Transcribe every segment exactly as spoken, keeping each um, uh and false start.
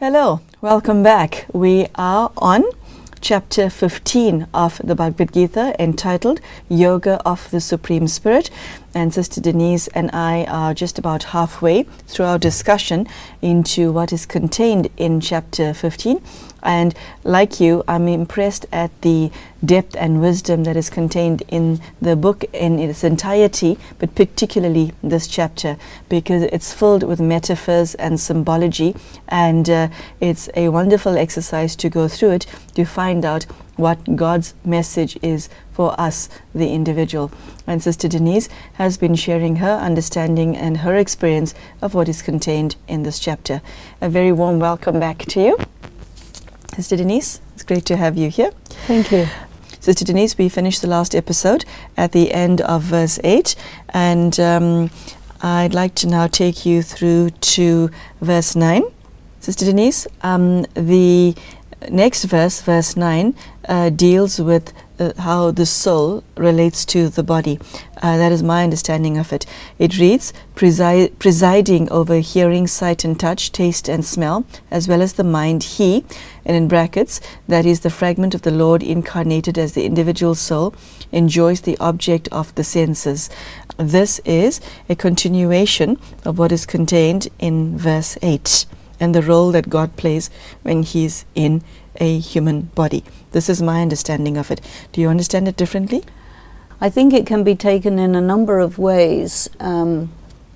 Hello, welcome back. We are on chapter fifteen of the Bhagavad Gita, entitled Yoga of the Supreme Spirit. And Sister Denise and I are just about halfway through our discussion into what is contained in chapter fifteen. And like you, I'm impressed at the depth and wisdom that is contained in the book in its entirety, but particularly this chapter, because it's filled with metaphors and symbology, and uh, it's a wonderful exercise to go through it to find out what God's message is for us, the individual. And Sister Denise has been sharing her understanding and her experience of what is contained in this chapter. A very warm welcome back to you, Sister Denise. It's great to have you here. Thank you. Sister Denise, we finished the last episode at the end of verse eight, and um, I'd like to now take you through to verse nine. Sister Denise, um, the next verse, verse nine, uh, deals with uh, how the soul relates to the body. Uh, that is my understanding of it. It reads, Presi- presiding over hearing, sight and touch, taste and smell, as well as the mind, he, and in brackets, that is the fragment of the Lord incarnated as the individual soul, enjoys the object of the senses. This is a continuation of what is contained in verse eight. And the role that God plays when He's in a human body. This is my understanding of it. Do you understand it differently? I think it can be taken in a number of ways. Um,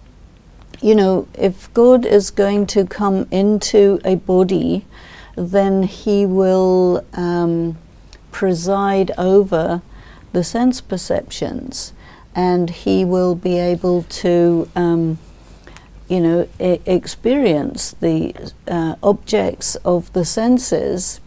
you know, if God is going to come into a body, then He will um, preside over the sense perceptions, and He will be able to um, you know, I- experience the uh, objects of the senses.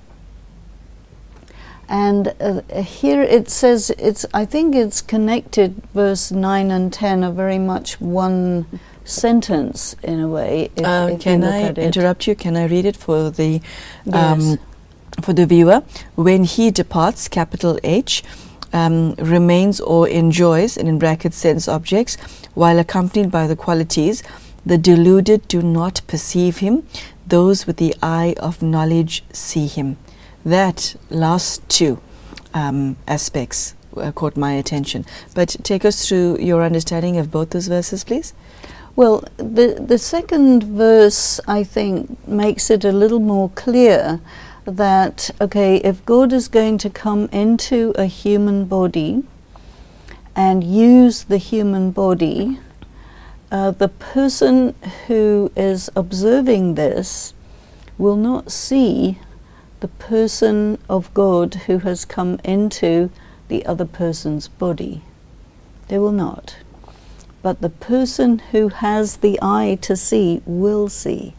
And uh, here it says, it's. I think it's connected, verse nine and ten are very much one sentence in a way. If, Uh, if can you look I at it. interrupt you? Can I read it for the Yes. um, for the viewer? When he departs, capital H, um, remains or enjoys, and in brackets sense objects, while accompanied by the qualities, the deluded do not perceive him, those with the eye of knowledge see him. That last two um, aspects uh, caught my attention. But take us through your understanding of both those verses, please. Well, the, the second verse, I think, makes it a little more clear that, okay, if God is going to come into a human body and use the human body, Uh, the person who is observing this will not see the person of God who has come into the other person's body. They will not. But the person who has the eye to see will see.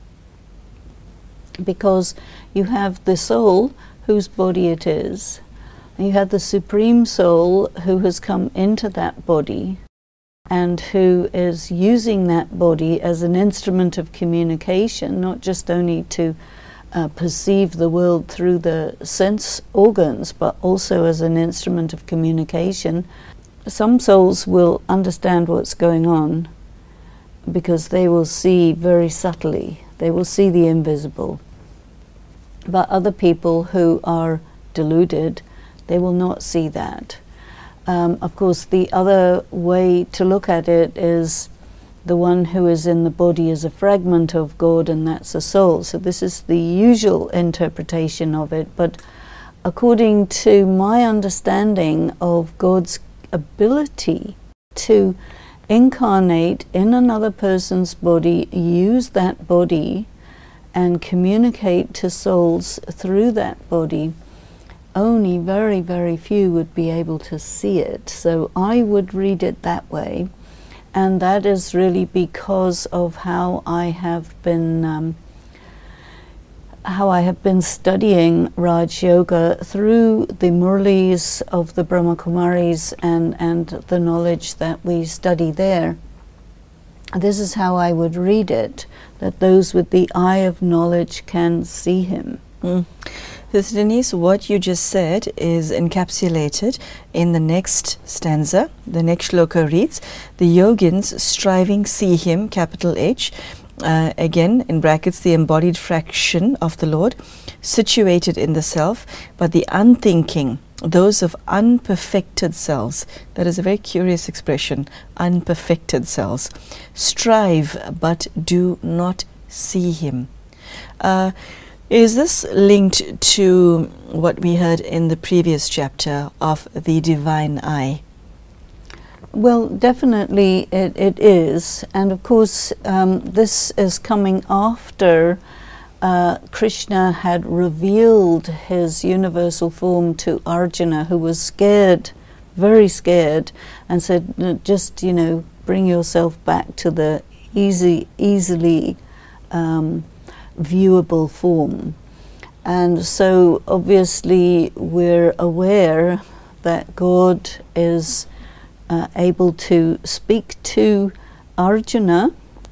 Because you have the soul whose body it is, and you have the Supreme Soul who has come into that body, and who is using that body as an instrument of communication, not just only to uh, perceive the world through the sense organs, but also as an instrument of communication. Some souls will understand what's going on because they will see very subtly. They will see the invisible. But other people who are deluded, they will not see that. Um, of course, the other way to look at it is the one who is in the body is a fragment of God, and that's a soul. So this is the usual interpretation of it. But according to my understanding of God's ability to incarnate in another person's body, use that body, and communicate to souls through that body, only very, very few would be able to see it. So I would read it that way, and that is really because of how I have been um, how I have been studying Raj Yoga through the Murlis of the Brahma Kumaris and, and the knowledge that we study there. This is how I would read it, that those with the eye of knowledge can see him. Mm. Sister Denise, what you just said is encapsulated in the next stanza. The next shloka reads, the yogins striving see him, capital H, uh, again in brackets, the embodied fraction of the Lord, situated in the self, but the unthinking, those of unperfected selves, that is a very curious expression, unperfected selves, strive but do not see him. Uh, is this linked to what we heard in the previous chapter of the divine eye? Well, definitely it, it is. And of course, um, this is coming after uh, Krishna had revealed his universal form to Arjuna, who was scared, very scared, and said, just, you know, bring yourself back to the easy, easily um, viewable form. And so obviously we're aware that God is Uh, able to speak to Arjuna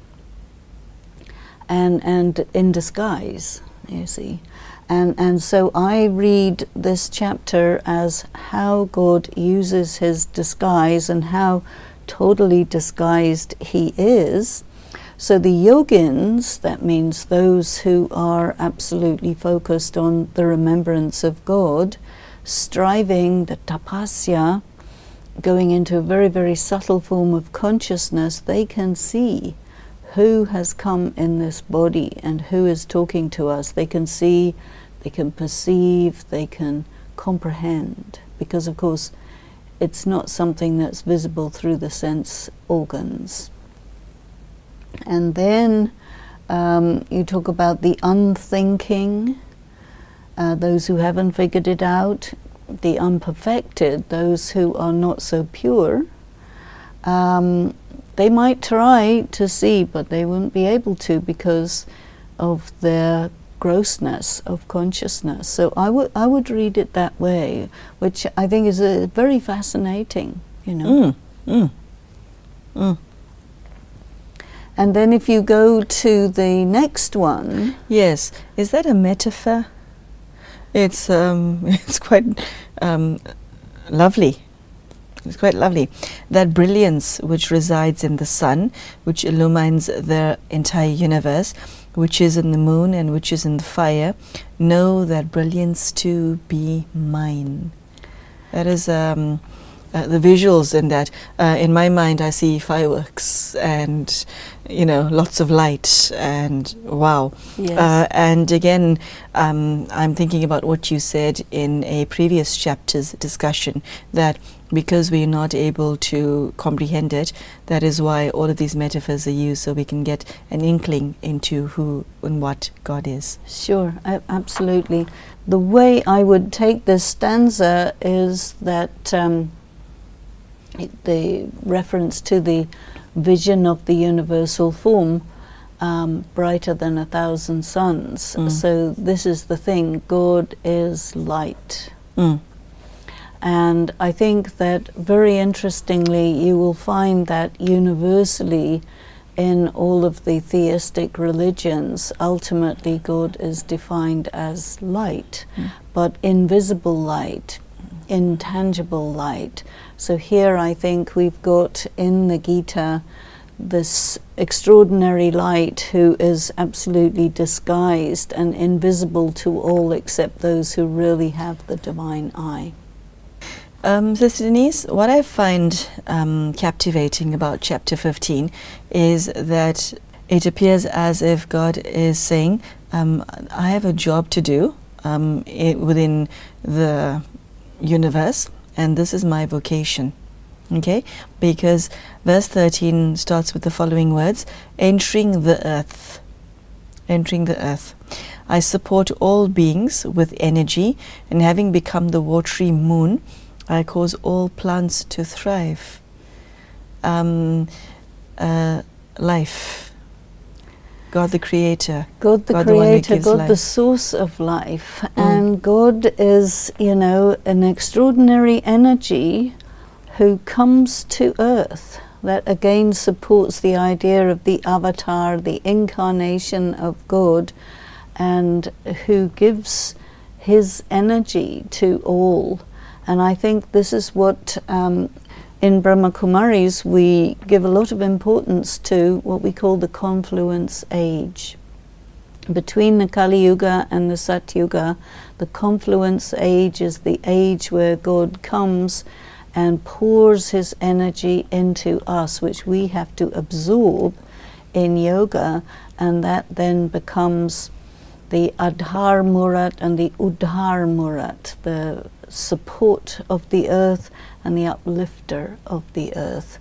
and and in disguise, you see. And and so I read this chapter as how God uses his disguise and how totally disguised he is. So the yogins, that means those who are absolutely focused on the remembrance of God, striving, the tapasya, going into a very, very subtle form of consciousness, they can see who has come in this body and who is talking to us. They can see, they can perceive, they can comprehend, because of course it's not something that's visible through the sense organs. And then um, you talk about the unthinking, uh, those who haven't figured it out, the unperfected, those who are not so pure. Um, they might try to see, but they won't be able to because of their grossness of consciousness. So I would I would read it that way, which I think is a very fascinating, you know. Mm, mm, mm. And then if you go to the next one, yes, is that a metaphor? It's um, it's quite um, lovely. It's quite lovely. That brilliance which resides in the sun, which illumines the entire universe, which is in the moon and which is in the fire, know that brilliance to be mine. That is um, uh, the visuals in that. Uh, in my mind, I see fireworks and, you know, lots of light and wow. yes. Uh, and again, um, I'm thinking about what you said in a previous chapter's discussion, that because we're not able to comprehend it, that is why all of these metaphors are used, so we can get an inkling into who and what God is. Sure, a- absolutely. The way I would take this stanza is that um, it, the reference to the vision of the universal form, um, brighter than a thousand suns. Mm. So this is the thing, God is light. Mm. And I think that very interestingly you will find that universally in all of the theistic religions, ultimately God is defined as light, Mm. but invisible light, intangible light. So here I think we've got in the Gita this extraordinary light who is absolutely disguised and invisible to all except those who really have the divine eye. Um, Sister Denise, what I find um, captivating about chapter fifteen is that it appears as if God is saying, um, I have a job to do um, i- within the universe, and this is my vocation. Okay? Because verse thirteen starts with the following words, entering the earth. Entering the earth. I support all beings with energy, and having become the watery moon, I cause all plants to thrive. Um, uh, life. God the Creator. God the God the one who Creator, gives God the life. source of life. Mm. And God is, you know, an extraordinary energy who comes to earth. That again supports the idea of the avatar, the incarnation of God, and who gives his energy to all. And I think this is what um, in Brahma Kumaris, we give a lot of importance to what we call the confluence age. Between the Kali Yuga and the Satyuga, the confluence age is the age where God comes and pours his energy into us, which we have to absorb in yoga, and that then becomes the Adhar Murat and the Udhar Murat, the support of the earth and the uplifter of the earth.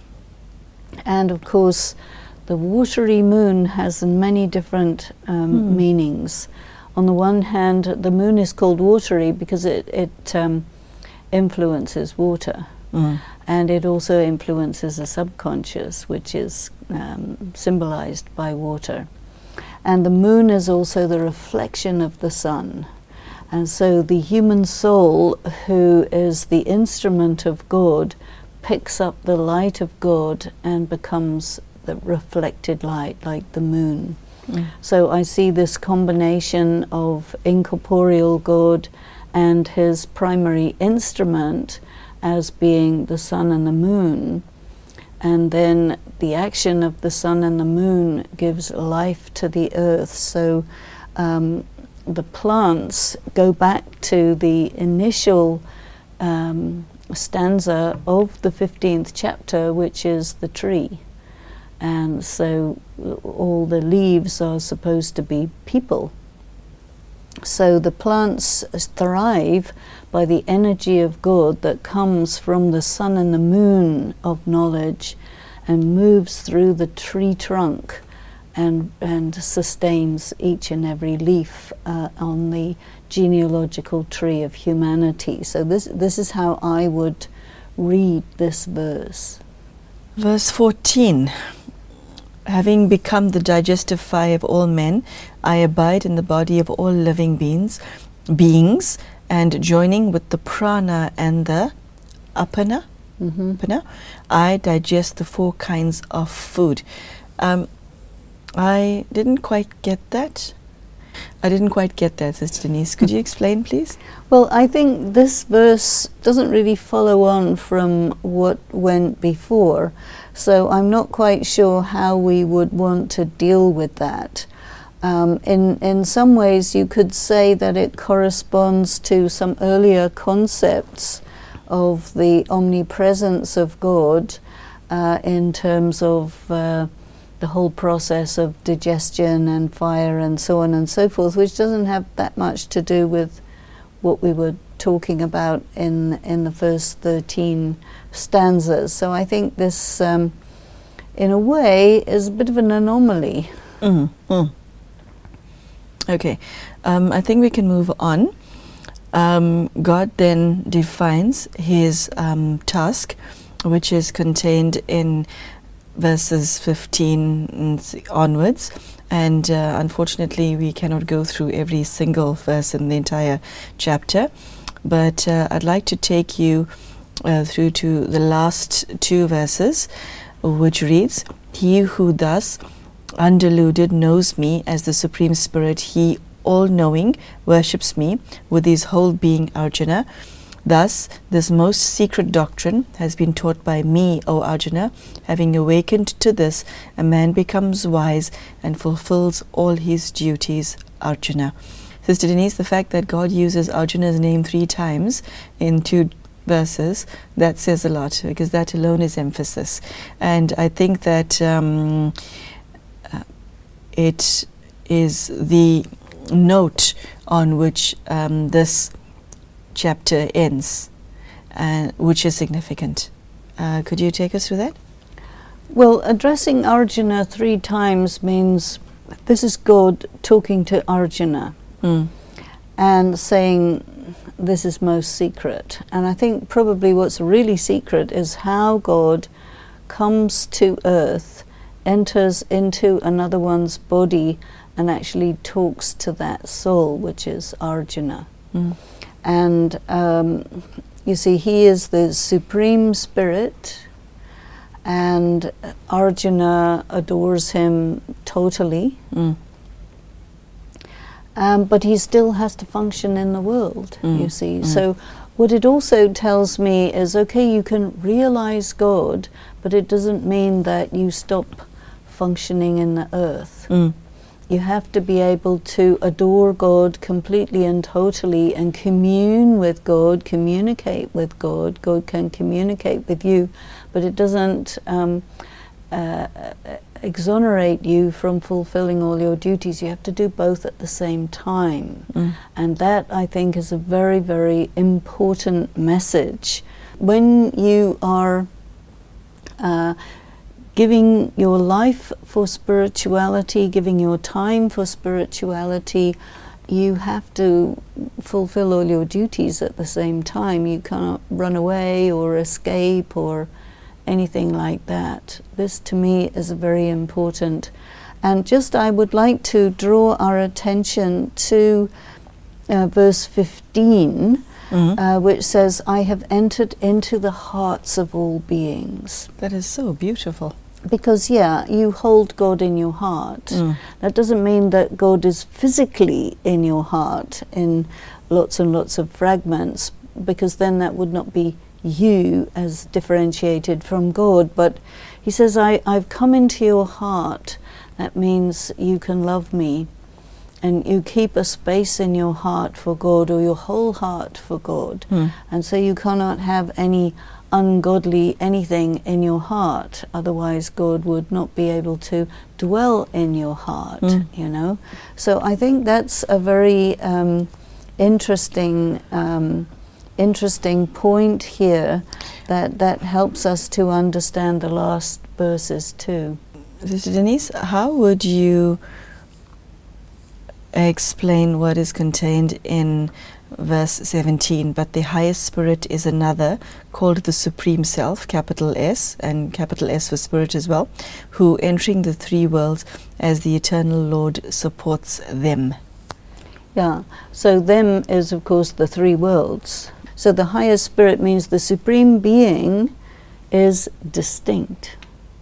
And of course, the watery moon has many different um, mm. meanings. On the one hand, the moon is called watery because it, it um, influences water. Mm. And it also influences the subconscious, which is um, symbolized by water. And the moon is also the reflection of the sun. And so the human soul, who is the instrument of God, picks up the light of God and becomes the reflected light, like the moon. Mm. So I see this combination of incorporeal God and his primary instrument as being the sun and the moon. And then the action of the sun and the moon gives life to the earth. So um, the plants go back to the initial um, stanza of the fifteenth chapter, which is the tree. And so all the leaves are supposed to be people. So the plants thrive by the energy of God that comes from the sun and the moon of knowledge and moves through the tree trunk and, and sustains each and every leaf uh, on the genealogical tree of humanity. So this, this is how I would read this verse. Verse fourteen. Having become the digestive fire of all men, I abide in the body of all living beings, beings, and joining with the prana and the apana, mm-hmm. apana, I digest the four kinds of food. Um, I didn't quite get that. I didn't quite get that, Sister Denise. Could you explain, please? Well, I think this verse doesn't really follow on from what went before, so I'm not quite sure how we would want to deal with that. Um, in, in some ways, you could say that it corresponds to some earlier concepts of the omnipresence of God uh, in terms of uh, the whole process of digestion and fire and so on and so forth, which doesn't have that much to do with what we were talking about in in the first thirteen stanzas. So I think this, um, in a way, is a bit of an anomaly. Mm, mm. Okay, um, I think we can move on. Um, God then defines his um, task, which is contained in verses fifteen onwards, and uh, unfortunately we cannot go through every single verse in the entire chapter, but uh, I'd like to take you uh, through to the last two verses, which reads, he who thus undeluded knows me as the Supreme Spirit, he all-knowing worships me with his whole being, Arjuna. Thus, this most secret doctrine has been taught by me, O Arjuna. Having awakened to this, a man becomes wise and fulfills all his duties, Arjuna. Sister Denise, the fact that God uses Arjuna's name three times in two verses, that says a lot, because that alone is emphasis. And I think that um, uh, it is the note on which um, this chapter ends, uh, which is significant. Uh, could you take us through that? Well, addressing Arjuna three times means this is God talking to Arjuna mm. and saying this is most secret. And I think probably what's really secret is how God comes to earth, enters into another one's body, and actually talks to that soul, which is Arjuna. Mm. And um, you see, he is the Supreme Spirit, and Arjuna adores him totally. Mm. Um, but he still has to function in the world, mm. you see. Mm. So what it also tells me is, okay, you can realize God, but it doesn't mean that you stop functioning in the earth. Mm. You have to be able to adore God completely and totally and commune with God, communicate with God. God can communicate with you, but it doesn't um, uh, exonerate you from fulfilling all your duties. You have to do both at the same time. Mm. And that, I think, is a very, very important message. When you are uh, giving your life for spirituality, giving your time for spirituality, you have to fulfill all your duties at the same time. You cannot run away or escape or anything like that. This, to me, is very important. And just I would like to draw our attention to uh, verse fifteen, mm-hmm. uh, which says, I have entered into the hearts of all beings. That is so beautiful. Because, yeah, you hold God in your heart. Mm. That doesn't mean that God is physically in your heart in lots and lots of fragments, because then that would not be you as differentiated from God. But he says, I, I've come into your heart. That means you can love me, and you keep a space in your heart for God, or your whole heart for God. Mm. And so you cannot have any ungodly anything in your heart, otherwise God would not be able to dwell in your heart. Mm. You know, so I think that's a very um, interesting um, interesting point here that that helps us to understand the last verses too. Sister Denise, how would you explain what is contained in verse seventeen? But the highest spirit is another, called the Supreme Self, capital S, and capital S for Spirit as well, who, entering the three worlds as the eternal Lord, supports them. Yeah, so them is of course the three worlds. So the highest spirit means the Supreme Being is distinct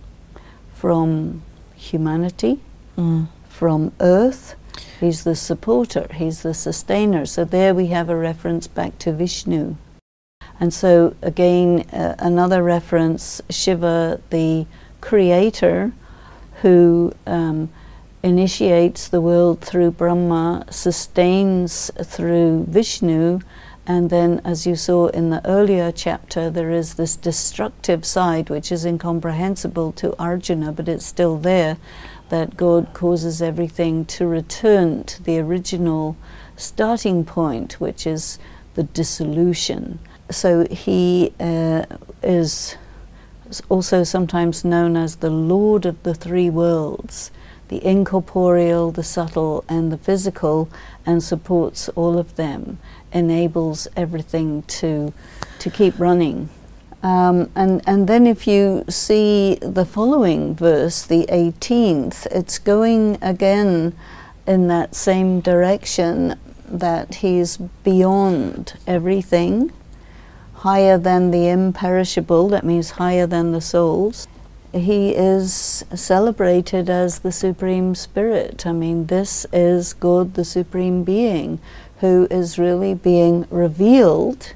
from humanity, mm. from earth. He's the supporter, he's the sustainer. So there we have a reference back to Vishnu. And so again, uh, another reference, Shiva, the creator, who um, initiates the world through Brahma, sustains through Vishnu, and then, as you saw in the earlier chapter, there is this destructive side which is incomprehensible to Arjuna, but it's still there, that God causes everything to return to the original starting point, which is the dissolution. So he uh, is also sometimes known as the Lord of the three worlds, the incorporeal, the subtle, and the physical, and supports all of them, enables everything to to keep running. Um, and, and then if you see the following verse, the eighteenth, it's going again in that same direction, that he's beyond everything, higher than the imperishable, that means higher than the souls. He is celebrated as the Supreme Spirit. I mean, this is God, the Supreme Being, who is really being revealed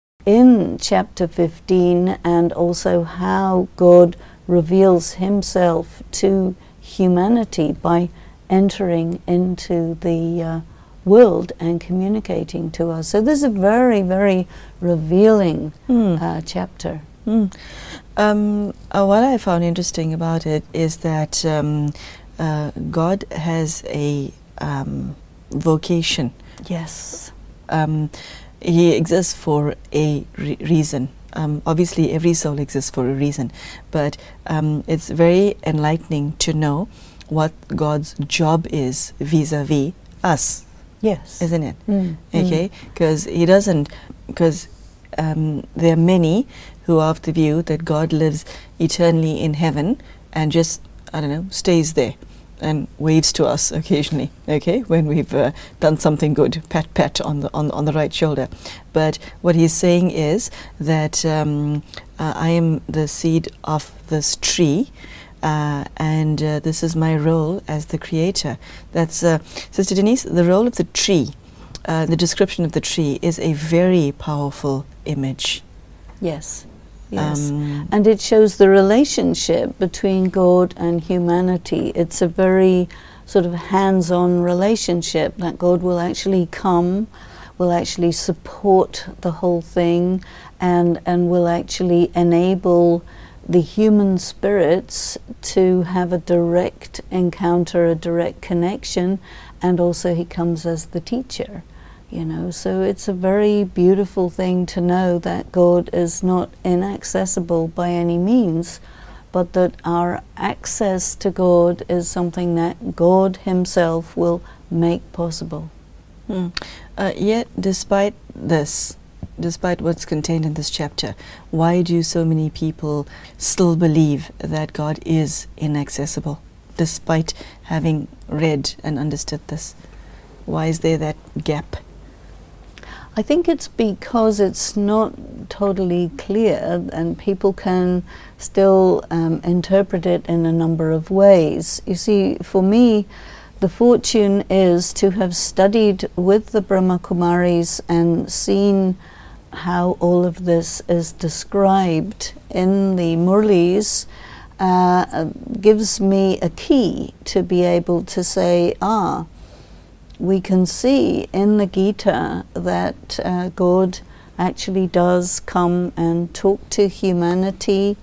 in chapter fifteen, and also how God reveals himself to humanity by entering into the uh, world and communicating to us. So this is a very, very revealing mm. uh, chapter. Mm. Um, uh, what I found interesting about it is that um, uh, God has a um, vocation. Yes. Um, he exists for a re reason. Um, obviously, every soul exists for a reason, but um, it's very enlightening to know what God's job is vis-a-vis us. Yes. Isn't it? Mm. Okay? Because he doesn't, because um, there are many who are of the view that God lives eternally in heaven and just, I don't know, stays there and waves to us occasionally, okay, when we've uh, done something good, pat pat on the on, on the right shoulder. But what he's saying is that um, uh, I am the seed of this tree, uh, and uh, this is my role as the creator. That's uh, Sister Denise, the role of the tree, uh, the description of the tree is a very powerful image. Yes, yes. Um, and it shows the relationship between God and humanity. It's a very sort of hands-on relationship, that God will actually come, will actually support the whole thing, and, and will actually enable the human spirits to have a direct encounter, a direct connection, and also he comes as the teacher. You know, so it's a very beautiful thing to know that God is not inaccessible by any means, but that our access to God is something that God himself will make possible. Hmm. Uh, yet, despite this, despite what's contained in this chapter, why do so many people still believe that God is inaccessible, despite having read and understood this? Why is there that gap? I think it's because it's not totally clear, and people can still um, interpret it in a number of ways. You see, for me, the fortune is to have studied with the Brahma Kumaris and seen how all of this is described in the Murlis, uh, gives me a key to be able to say, ah, we can see in the Gita that uh, God actually does come and talk to humanity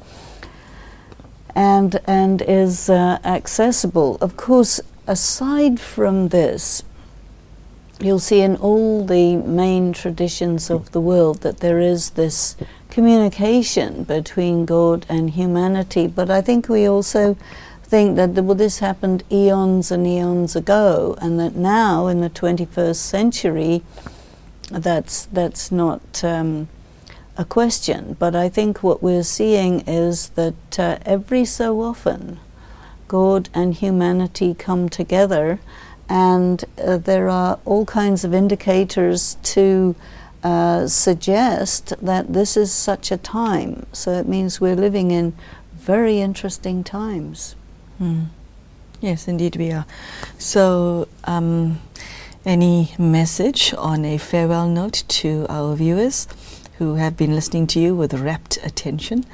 and, and is uh, accessible. Of course, aside from this, you'll see in all the main traditions of the world that there is this communication between God and humanity, but I think we also think that well, this happened eons and eons ago, and that now in the twenty-first century that's that's not um, a question. But I think what we're seeing is that uh, every so often God and humanity come together, and uh, there are all kinds of indicators to uh, suggest that this is such a time. So it means we're living in very interesting times. Mm. Yes, indeed we are. So, um, any message on a farewell note to our viewers who have been listening to you with rapt attention?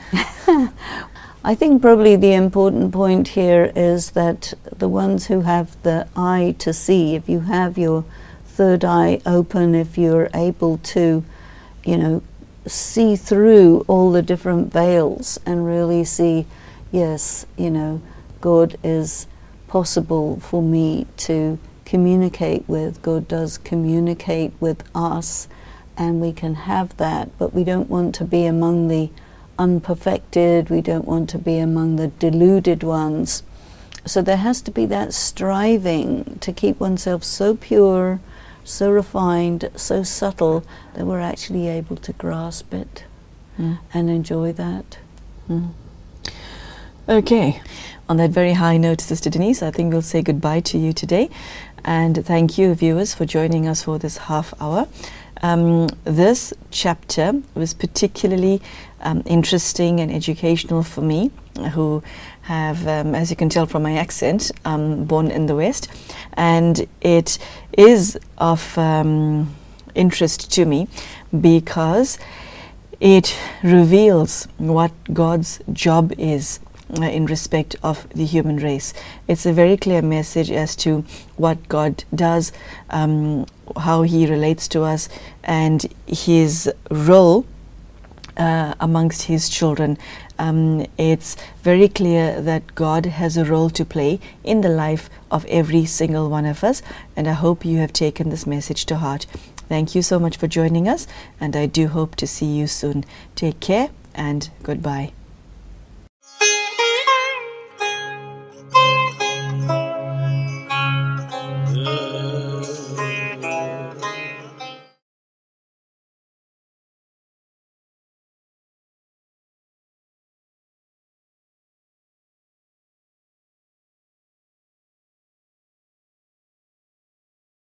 I think probably the important point here is that the ones who have the eye to see, if you have your third eye open, if you're able to, you know, see through all the different veils and really see, yes, you know, God is possible for me to communicate with. God does communicate with us, and we can have that, but we don't want to be among the unperfected, we don't want to be among the deluded ones. So there has to be that striving to keep oneself so pure, so refined, so subtle, that we're actually able to grasp it mm. and enjoy that. Mm. Okay. On that very high note, Sister Denise, I think we'll say goodbye to you today. And thank you, viewers, for joining us for this half hour. Um, this chapter was particularly um, interesting and educational for me, who have, um, as you can tell from my accent, um, born in the West. And it is of um, interest to me because it reveals what God's job is Uh, in respect of the human race. It's a very clear message as to what God does, um, how he relates to us, and his role uh, amongst his children. Um, it's very clear that God has a role to play in the life of every single one of us, and I hope you have taken this message to heart. Thank you so much for joining us, and I do hope to see you soon. Take care and goodbye.